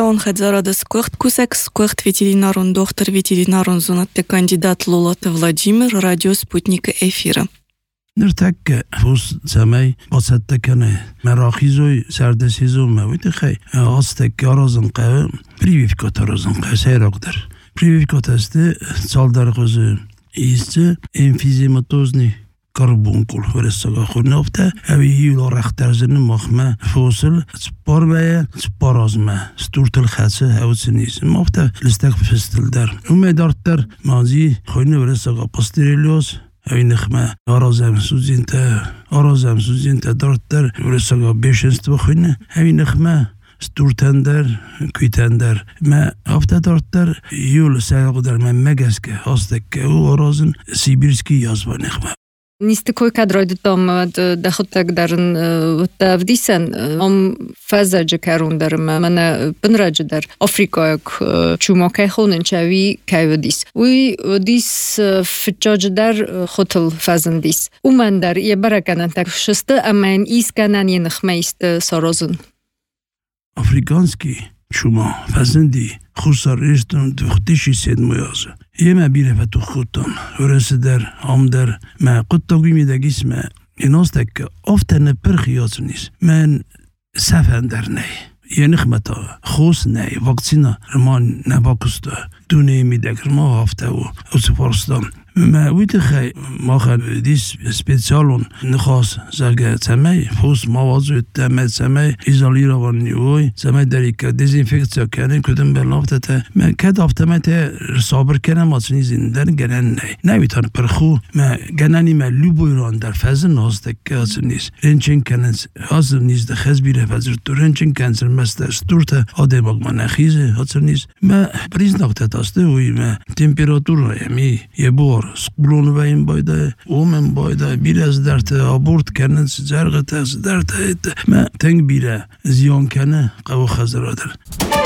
он хадзарада скорт кусек скорт ветеринарун доктор ветеринарун зонатте кандидат Лолата Владимир радио спутника эфира. نرتك فوس سماي بسطة كنا مراخيزوي سردسيزو مويت خي أستك أرزن قا بريفيكات أرزن قا سير أقدر بريفيكات است صالدار غزو است انفيزيماتوزني كربون كل فرستگاه خود نفته اوی لا رخترزن مخمه فوسل سپار بیا سپارازمه ستورتل خاصه هوس نیست مفته لستق فستل در دارت در مازی خود فرستگاه پاستریلیوس اوی نخمه آرازم سوزین تا دارت در فرستگاه بیشنست بخونه اوی نخمه ستورتندر کویتندر ما هفته دارت در یول سیاق در من مگس که هستک او آرازن سیبیرسکی یازبا نخمه Нисте кой кадройд том да хотак дарн да вдисен фазаджа карундар мана пнрадждар Африкаек чумаке хонен чави кайвдис уи дис фчадждар хотел фазандис умандар я бараканан так шесте амен исканан янхмейст сарозун Африканский чума фазанди خسارشتون دختیشی سید میازه یه ما بیره فتو خودتون ورسه در هم در ما قد تاقوی میدگیس ما ایناست که افتن پرخیات نیست من سفن در نه یه نخمتا خوص نه وقتینا رمان نباکسته دونه میدگ رما هفته و سپارستان ما ویت خی ما خل دیس سپیسیالون نخواست زرگه سمی فوس موازوی تمه سمی ایزالی را ونیوی سمی داری که دیزینفکسیا کنه کدوم برلافته تا ما کد هفته ما تا صابر کنه ماسنی زندن گنن نه ویتان پرخو ما گننی ما لوبوی ران در فضل ناسته که حاصل نیست رنچین کننس حاصل نیست ده خز بیره فضل تو رنچین کنسر مستر ستورتا آده باگ ما نخیزه حاصل نیست ما پریز نقطه تاسته وی ما تمپیراتور همی یه بار سقلون و این بایده اومن بایده بیر از درت آبورد کنن زرغت از درت ما تنگ بیره زیان کنه قو خزرادر